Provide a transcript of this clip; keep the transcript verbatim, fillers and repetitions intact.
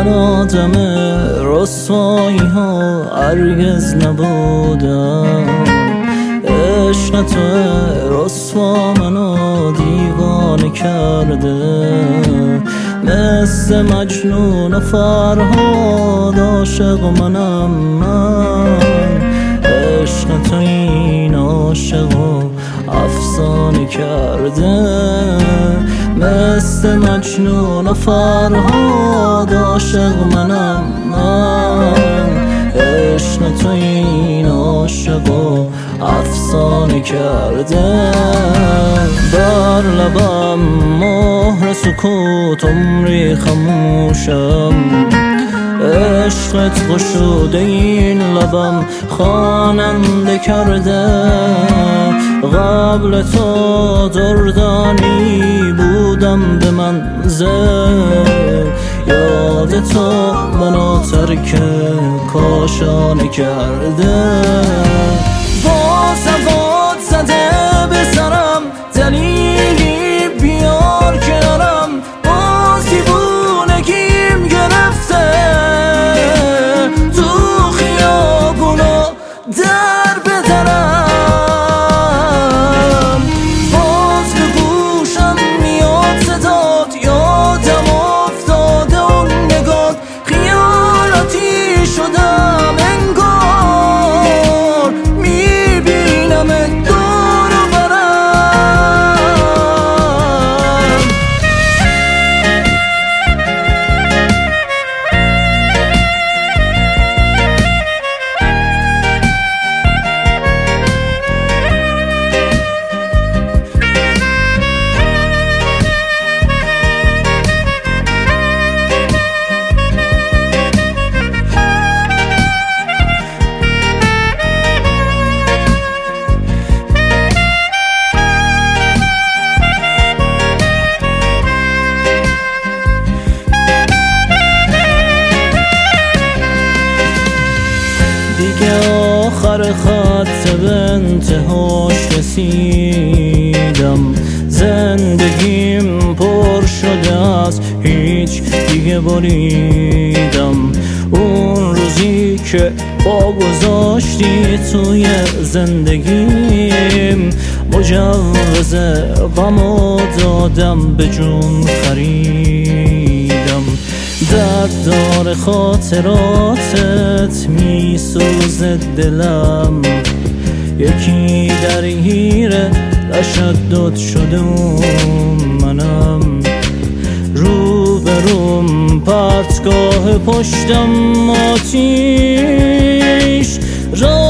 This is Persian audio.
من آدم رسوایی ها هرگز نبودم. عشق تو رسوا منو دیوانه کرده، مثل مجنون و فرهاد عاشق منم من. عشق تو این عاشق و افسانه کرده، مثل مجنون و فرهاد عاشق منم من. عشق تو این عاشق و افسانه کرده. بر لبم مهر سکوت عمری خموشم، عشقت گشوده این لبم خواننده کرده. قبل تو دردانی بودم به منزل، یاد تو منو ترک کاشانه کرده. با سواد زده به سرم دلیلی بیار کنارم، باز دیوونگیم گرفته تو خیابونا در بدرم. باز به گوشم میاد صدات، یادم افتاده اون نگات، خیالاتی شدم انگار میبینم دور و برم. دیگه آخر خط به انتهاش رسیدم، زندگیم پر شده از هیچ دیگه بریدم. اون روزی که با گذاشتی توی زندگیم، مجوز غمو دادم به جون خریدم. درد دار خاطراتت میسوزه دلم، یکی درگیر تشدد شده و منم. رو به روم پرتگاه پشتم آتیش